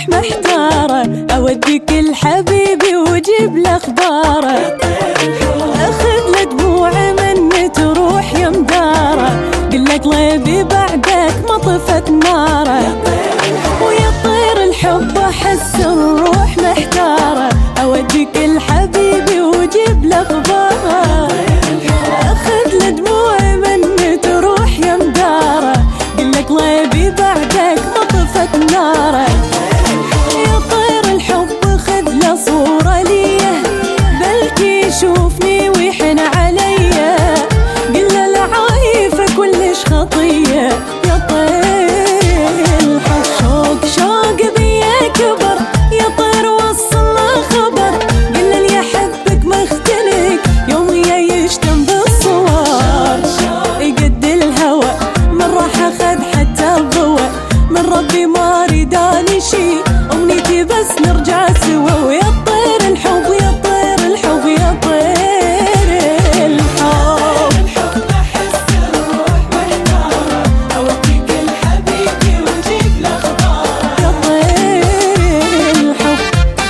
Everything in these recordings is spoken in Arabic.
محتارة، أوديك لحبيبي وجيب له أخباره. أخذ له دموع من تروح يا مداره، قل له قلبي بعدك ما طفت ناره. ويا طير الحب أحس الروح محتارة، أوديك لحبيبي وجيب له أخباره. أخذ له دموع من تروح يا مداره، قل له قلبي بعدك ما طفت ناره. يا طير الحب خذ له صورة ليه، بلكي يشوفني ويحن عليا. قل له العايفة كلش خطية، يا طير الحب شوق شوق بيا كبر. يا طير وصل له خبر، قل له اللي يحبك مختلك يوم يشتم بالصور. يقد الهوى من راح أخذ حتى الضوء، من ربي ما ريداني شي، أمنيتي بس نرجع سوا. ويا طير الحب يا طير الحب يا طير الحب، أحس الروح محتارة، أوديك لحبيبي وجيب له أخباره. يا طير الحب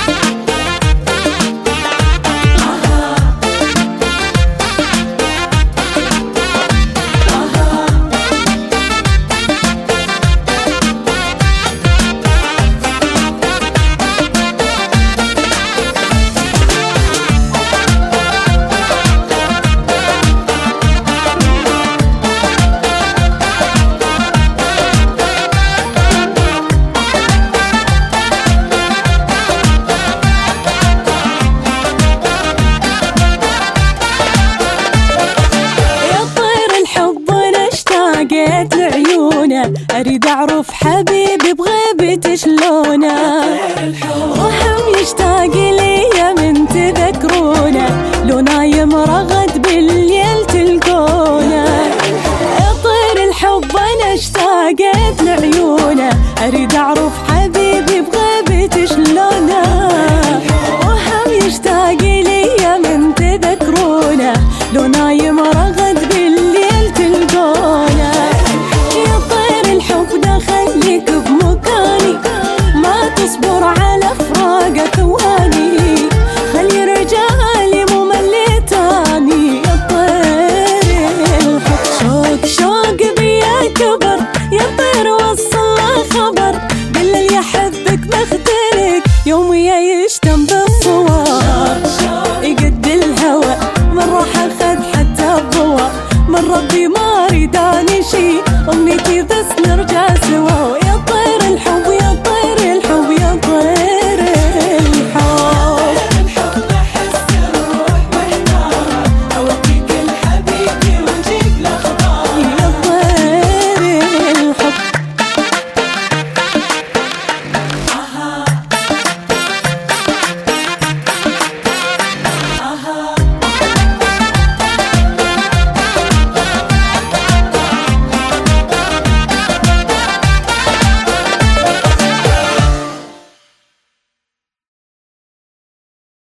لقيت لعيونه، أريد أعرف حبيبي بغيبتي شلونه. وهم يشتاق لي من تذكرونه، لو نايم رغد بالليل تلقونه. يا طير الحب أنا اشتاقت لعيونه، أريد أعرف